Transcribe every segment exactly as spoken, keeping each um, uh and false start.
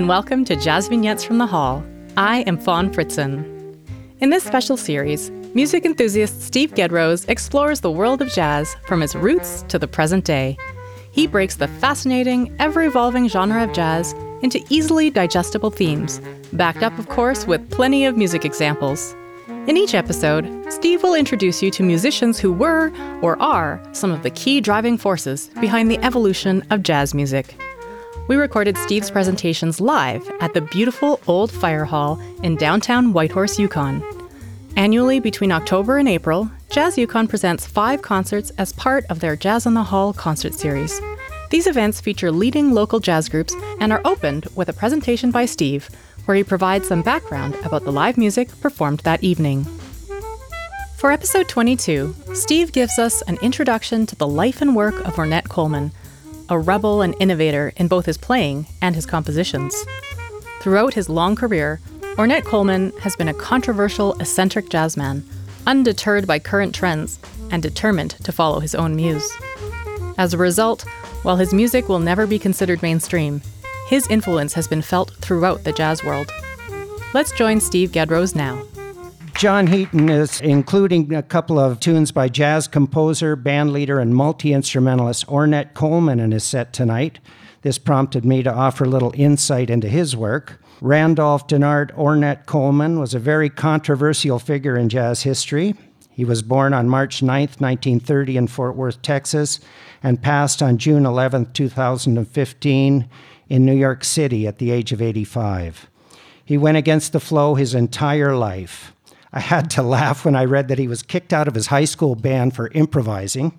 and welcome to Jazz Vignettes from the Hall. I am Fawn Fritzen. In this special series, music enthusiast Steve Gedrose explores the world of jazz from its roots to the present day. He breaks the fascinating, ever-evolving genre of jazz into easily digestible themes, backed up, of course, with plenty of music examples. In each episode, Steve will introduce you to musicians who were, or are, some of the key driving forces behind the evolution of jazz music. We recorded Steve's presentations live at the beautiful Old Fire Hall in downtown Whitehorse, Yukon. Annually between October and April, Jazz Yukon presents five concerts as part of their Jazz on the Hall concert series. These events feature leading local jazz groups and are opened with a presentation by Steve, where he provides some background about the live music performed that evening. For episode twenty-two, Steve gives us an introduction to the life and work of Ornette Coleman, a rebel and innovator in both his playing and his compositions. Throughout his long career, Ornette Coleman has been a controversial, eccentric jazzman, undeterred by current trends and determined to follow his own muse. As a result, while his music will never be considered mainstream, his influence has been felt throughout the jazz world. Let's join Steve Gedrose now. John Heaton is including a couple of tunes by jazz composer, bandleader, and multi-instrumentalist Ornette Coleman in his set tonight. This prompted me to offer a little insight into his work. Randolph Denard Ornette Coleman was a very controversial figure in jazz history. He was born on March ninth, nineteen thirty in Fort Worth, Texas, and passed on June eleventh, two thousand fifteen in New York City at the age of eighty-five. He went against the flow his entire life. I had to laugh when I read that he was kicked out of his high school band for improvising.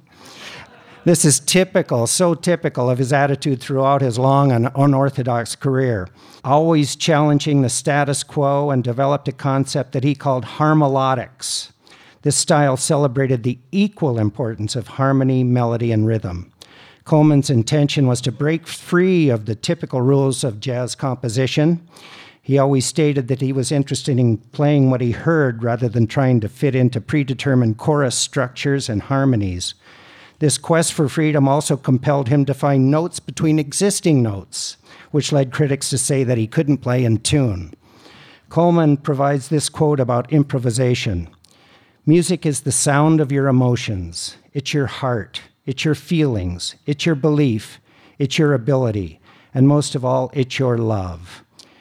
This is typical, so typical of his attitude throughout his long and unorthodox career, always challenging the status quo, and developed a concept that he called harmolodics. This style celebrated the equal importance of harmony, melody, and rhythm. Coleman's intention was to break free of the typical rules of jazz composition. He always stated that he was interested in playing what he heard rather than trying to fit into predetermined chorus structures and harmonies. This quest for freedom also compelled him to find notes between existing notes, which led critics to say that he couldn't play in tune. Coleman provides this quote about improvisation. "Music is the sound of your emotions. It's your heart. It's your feelings. It's your belief. It's your ability. And most of all, it's your love.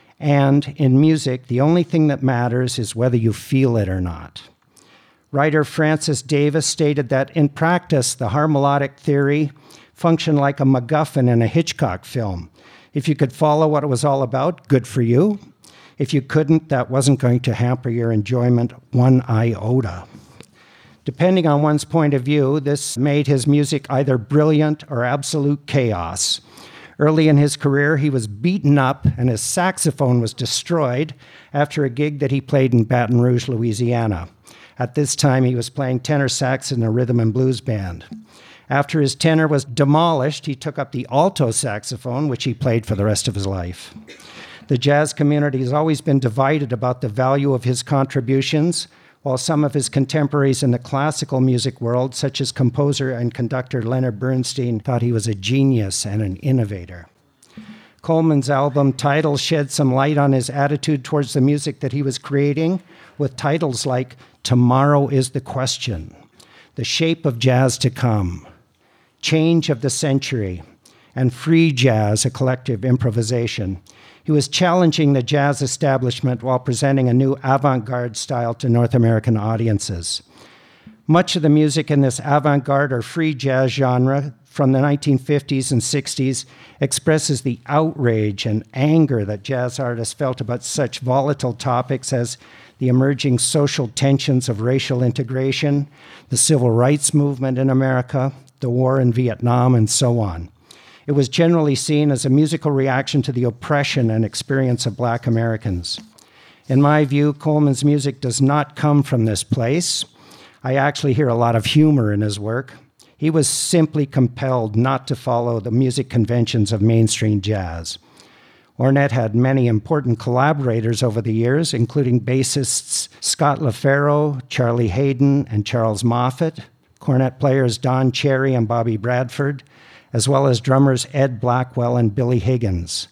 And in music, the only thing that matters is whether you feel it or not." Writer Francis Davis stated that in practice, the harmonic theory functioned like a MacGuffin in a Hitchcock film. If you could follow what it was all about, good for you. If you couldn't, that wasn't going to hamper your enjoyment one iota. Depending on one's point of view, this made his music either brilliant or absolute chaos. Early in his career, he was beaten up and his saxophone was destroyed after a gig that he played in Baton Rouge, Louisiana. At this time, he was playing tenor sax in a rhythm and blues band. After his tenor was demolished, he took up the alto saxophone, which he played for the rest of his life. The jazz community has always been divided about the value of his contributions, while some of his contemporaries in the classical music world, such as composer and conductor Leonard Bernstein, thought he was a genius and an innovator. Coleman's album Tidal shed some light on his attitude towards the music that he was creating, with titles like Tomorrow is the Question, The Shape of Jazz to Come, Change of the Century, and Free Jazz, a collective improvisation. He was challenging the jazz establishment while presenting a new avant-garde style to North American audiences. Much of the music in this avant-garde or free jazz genre from the nineteen fifties and sixties expresses the outrage and anger that jazz artists felt about such volatile topics as the emerging social tensions of racial integration, the civil rights movement in America, the war in Vietnam, and so on. It was generally seen as a musical reaction to the oppression and experience of Black Americans. In my view, Coleman's music does not come from this place. I actually hear a lot of humor in his work. He was simply compelled not to follow the music conventions of mainstream jazz. Ornette had many important collaborators over the years, including bassists Scott LaFaro, Charlie Hayden, and Charles Moffett, cornet players Don Cherry and Bobby Bradford, as well as drummers Ed Blackwell and Billy Higgins.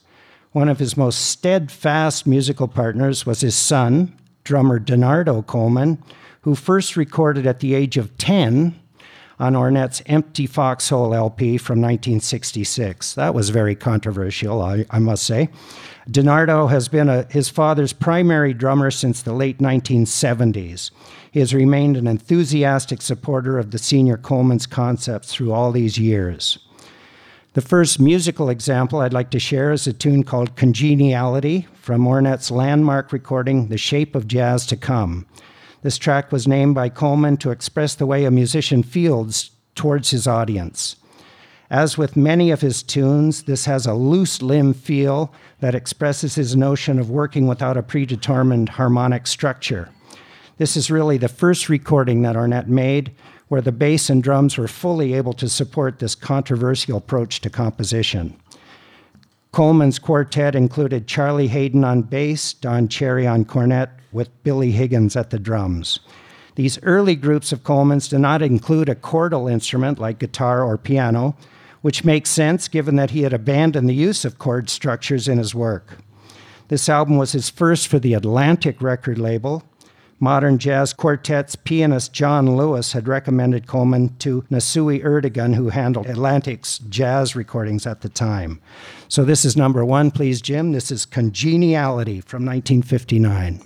One of his most steadfast musical partners was his son, drummer Donardo Coleman, who first recorded at the age of ten on Ornette's Empty Foxhole L P from nineteen sixty-six. That was very controversial, I, I must say. Donardo has been a, his father's primary drummer since the late nineteen seventies. He has remained an enthusiastic supporter of the senior Coleman's concepts through all these years. The first musical example I'd like to share is a tune called Congeniality from Ornette's landmark recording, The Shape of Jazz to Come. This track was named by Coleman to express the way a musician feels towards his audience. As with many of his tunes, this has a loose limb feel that expresses his notion of working without a predetermined harmonic structure. This is really the first recording that Ornette made where the bass and drums were fully able to support this controversial approach to composition. Coleman's quartet included Charlie Hayden on bass, Don Cherry on cornet, with Billy Higgins at the drums. These early groups of Coleman's did not include a chordal instrument like guitar or piano, which makes sense given that he had abandoned the use of chord structures in his work. This album was his first for the Atlantic record label. Modern Jazz Quartet's pianist John Lewis had recommended Coleman to Nasui Erdogan, who handled Atlantic's jazz recordings at the time. So this is number one, please, Jim. This is Congeniality from nineteen fifty-nine.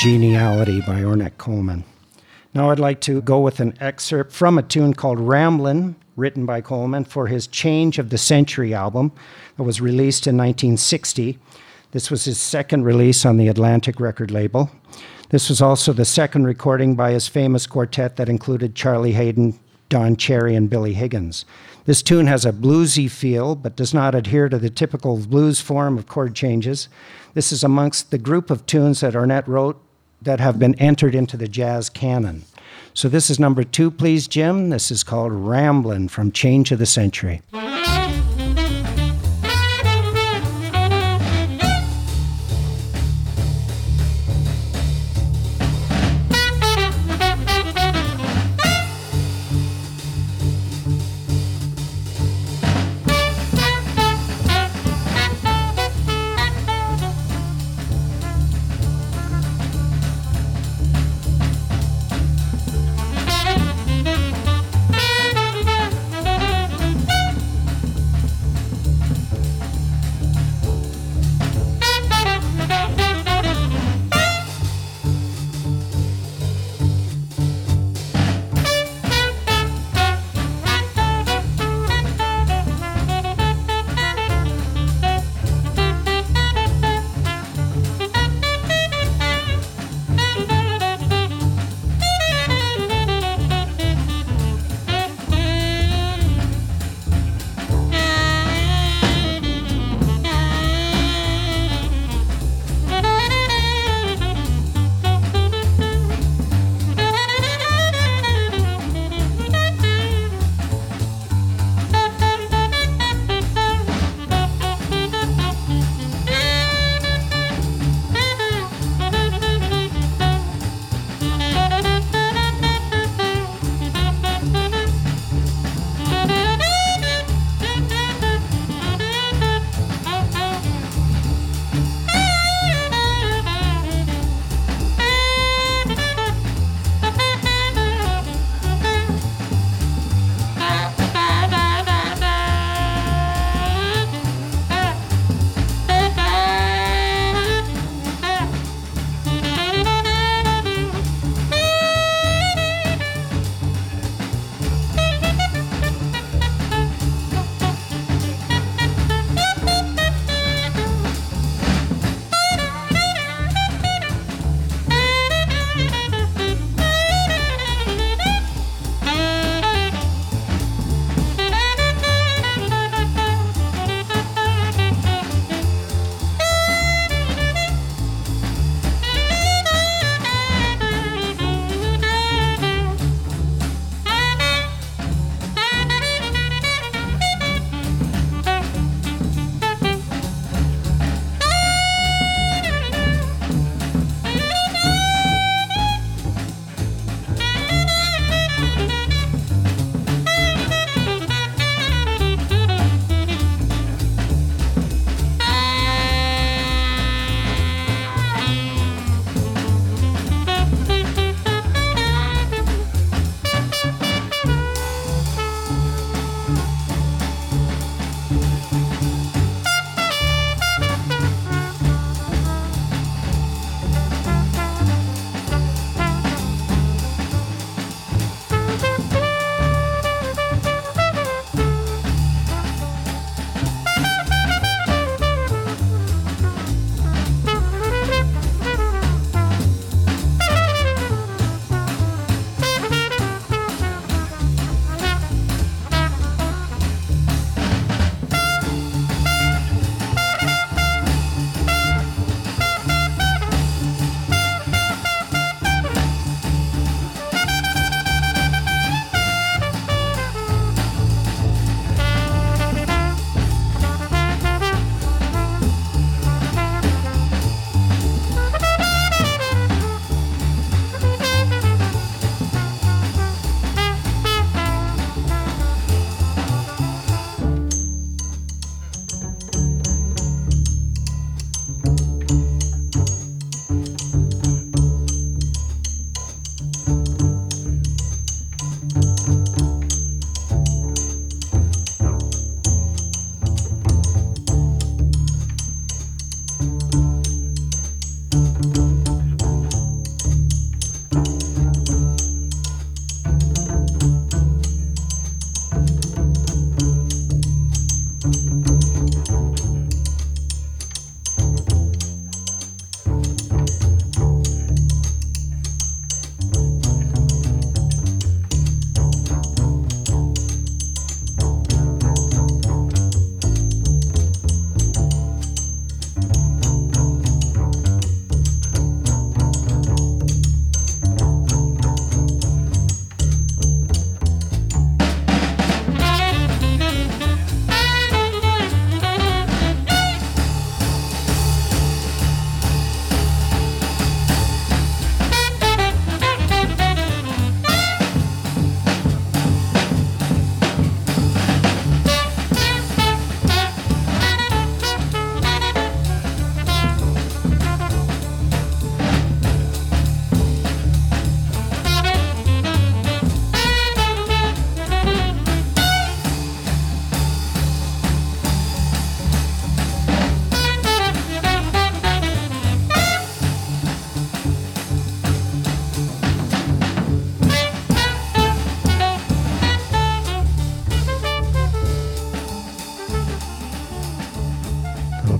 Congeniality by Ornette Coleman. Now I'd like to go with an excerpt from a tune called Ramblin', written by Coleman for his Change of the Century album that was released in nineteen sixty. This was his second release on the Atlantic record label. This was also the second recording by his famous quartet that included Charlie Haydn, Don Cherry, and Billy Higgins. This tune has a bluesy feel, but does not adhere to the typical blues form of chord changes. This is amongst the group of tunes that Ornette wrote that have been entered into the jazz canon. So this is number two, please, Jim. This is called Ramblin' from Change of the Century.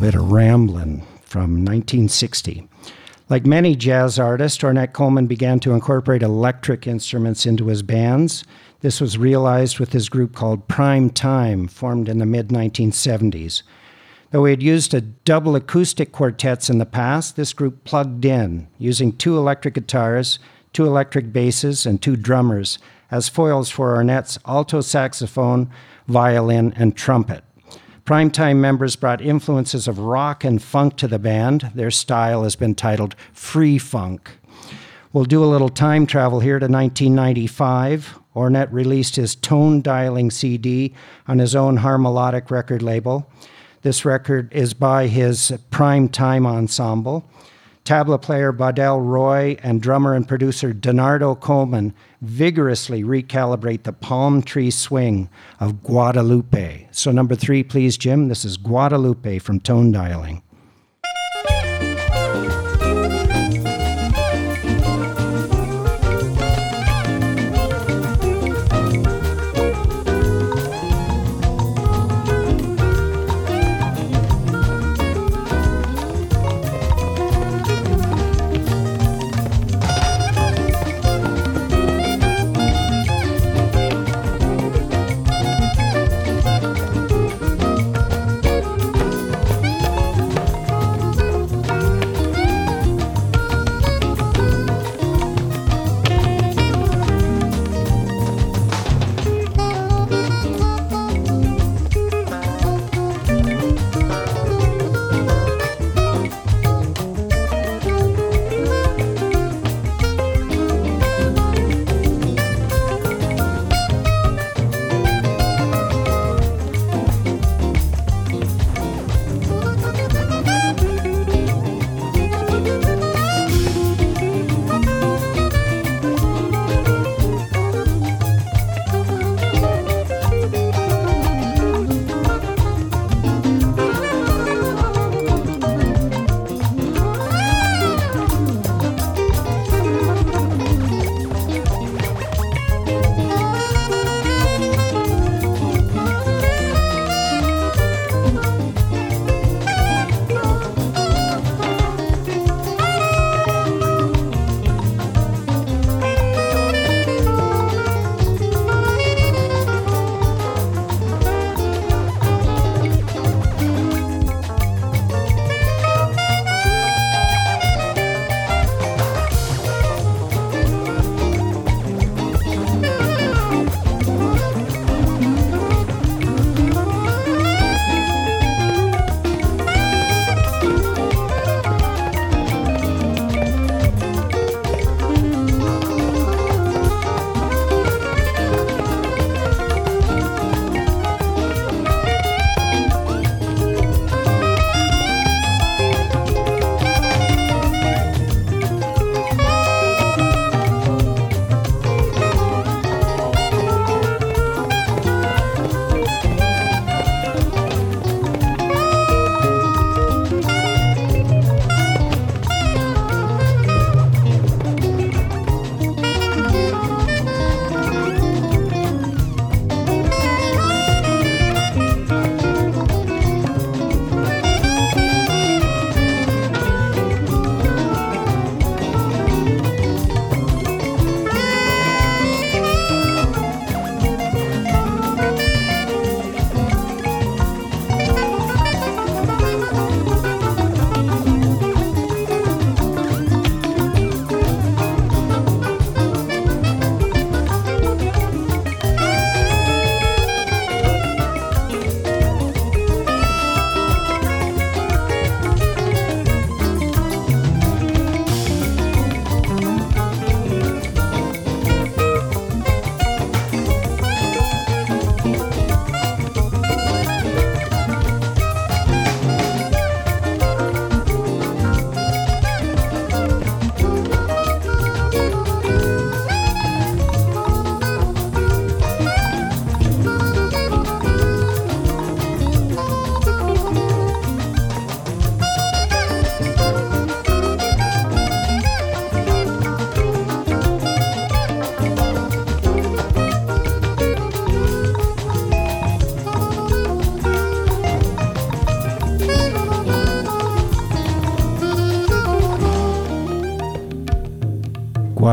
bit of Ramblin' from nineteen sixty. Like many jazz artists, Ornette Coleman began to incorporate electric instruments into his bands. This was realized with his group called Prime Time, formed in the mid nineteen seventies. Though he had used a double acoustic quartets in the past, this group plugged in, using two electric guitars, two electric basses, and two drummers as foils for Ornette's alto saxophone, violin, and trumpet. Primetime members brought influences of rock and funk to the band. Their style has been titled Free Funk. We'll do a little time travel here to nineteen ninety-five. Ornette released his Tone Dialing C D on his own Harmolodic record label. This record is by his Prime Time Ensemble. Tabla player Baudel Roy and drummer and producer Donardo Coleman vigorously recalibrate the palm tree swing of Guadalupe. So number three, please, Jim. This is Guadalupe from Tone Dialing.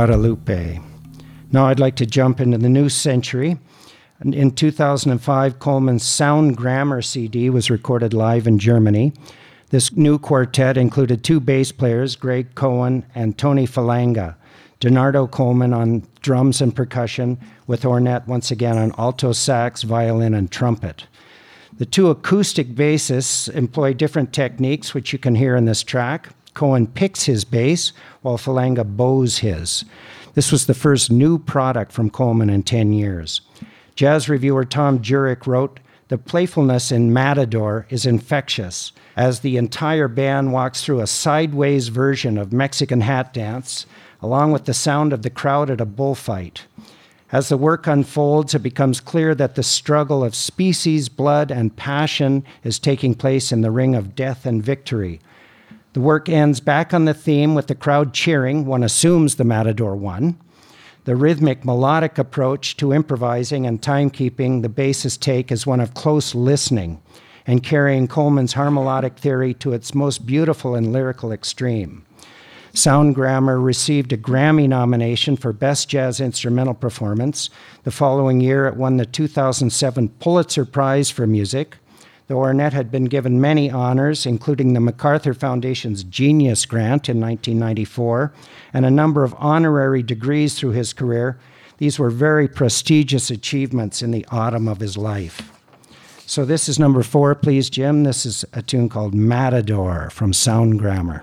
Guadalupe. Now I'd like to jump into the new century. In two thousand five, Coleman's Sound Grammar C D was recorded live in Germany. This new quartet included two bass players, Greg Cohen and Tony Falanga, Donardo Coleman on drums and percussion, with Ornette once again on alto sax, violin, and trumpet. The two acoustic bassists employ different techniques, which you can hear in this track. Cohen picks his bass, while Falanga bows his. This was the first new product from Coleman in ten years. Jazz reviewer Tom Jurek wrote, "The playfulness in Matador is infectious, as the entire band walks through a sideways version of Mexican hat dance, along with the sound of the crowd at a bullfight. As the work unfolds, it becomes clear that the struggle of species, blood, and passion is taking place in the ring of death and victory. The work ends back on the theme with the crowd cheering. One assumes the Matador won. The rhythmic, melodic approach to improvising and timekeeping the bassist take is one of close listening and carrying Coleman's harmonic theory to its most beautiful and lyrical extreme. Sound Grammar received a Grammy nomination for Best Jazz Instrumental Performance. The following year, it won the two thousand seven Pulitzer Prize for Music. The Ornette had been given many honors, including the MacArthur Foundation's Genius Grant in nineteen ninety-four, and a number of honorary degrees through his career. These were very prestigious achievements in the autumn of his life. So this is number four, please, Jim. This is a tune called Matador from Sound Grammar.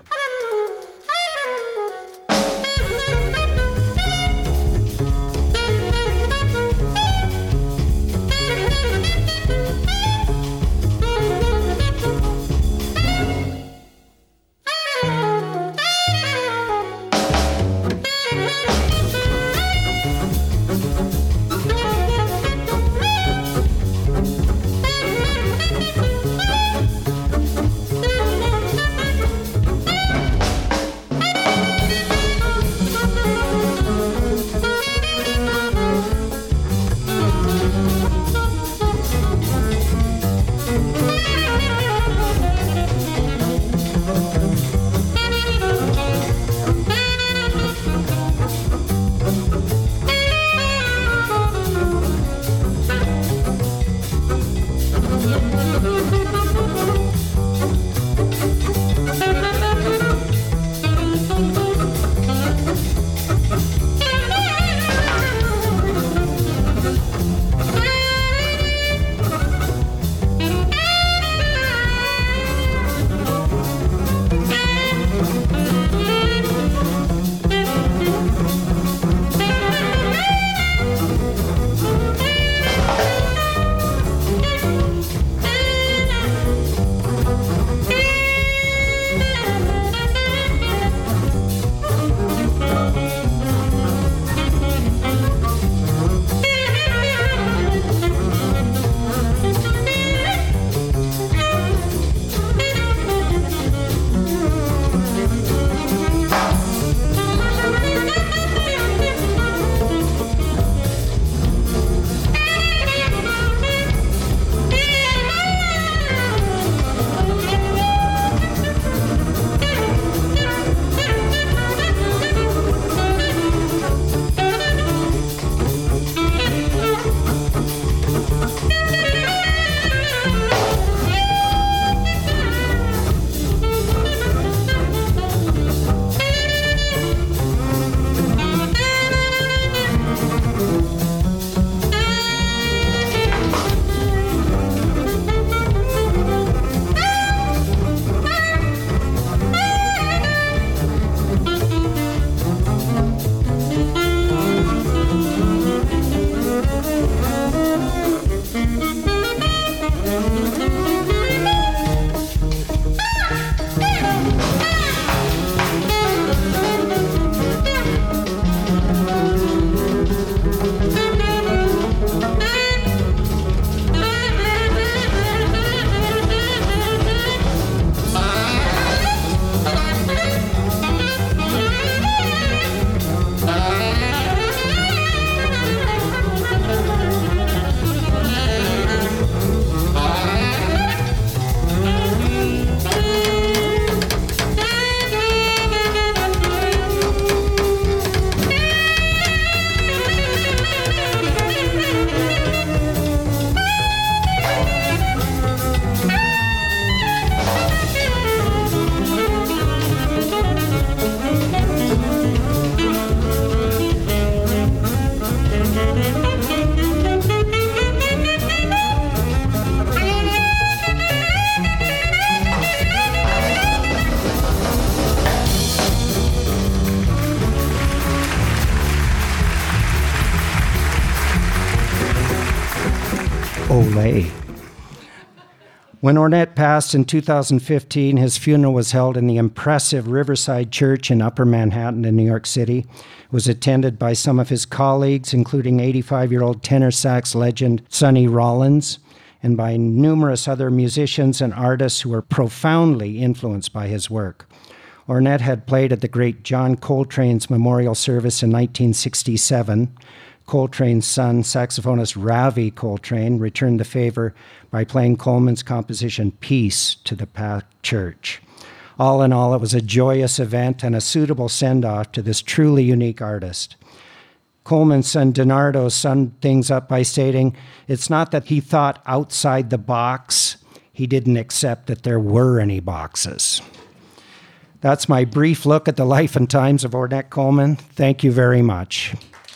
Olay. When Ornette passed in two thousand fifteen, his funeral was held in the impressive Riverside Church in Upper Manhattan in New York City. It was attended by some of his colleagues, including eighty-five-year-old tenor sax legend Sonny Rollins, and by numerous other musicians and artists who were profoundly influenced by his work. Ornette had played at the great John Coltrane's memorial service in nineteen sixty-seven. Coltrane's son, saxophonist Ravi Coltrane, returned the favor by playing Coleman's composition Peace to the packed church. All in all, it was a joyous event and a suitable send-off to this truly unique artist. Coleman's son DiNardo summed things up by stating, "It's not that he thought outside the box, he didn't accept that there were any boxes." That's my brief look at the life and times of Ornette Coleman. Thank you very much.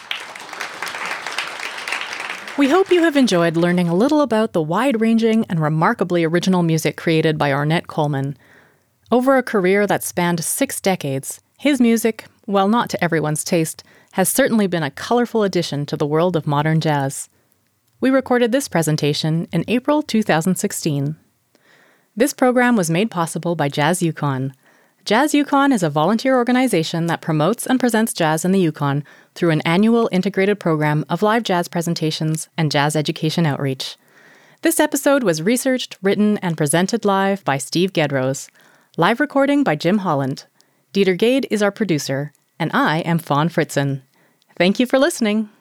We hope you have enjoyed learning a little about the wide-ranging and remarkably original music created by Ornette Coleman. Over a career that spanned six decades, his music, while not to everyone's taste, has certainly been a colorful addition to the world of modern jazz. We recorded this presentation in April two thousand sixteen. This program was made possible by Jazz Yukon. Jazz Yukon is a volunteer organization that promotes and presents jazz in the Yukon through an annual integrated program of live jazz presentations and jazz education outreach. This episode was researched, written, and presented live by Steve Gedrose. Live recording by Jim Holland. Dieter Gade is our producer, and I am Fawn Fritzen. Thank you for listening.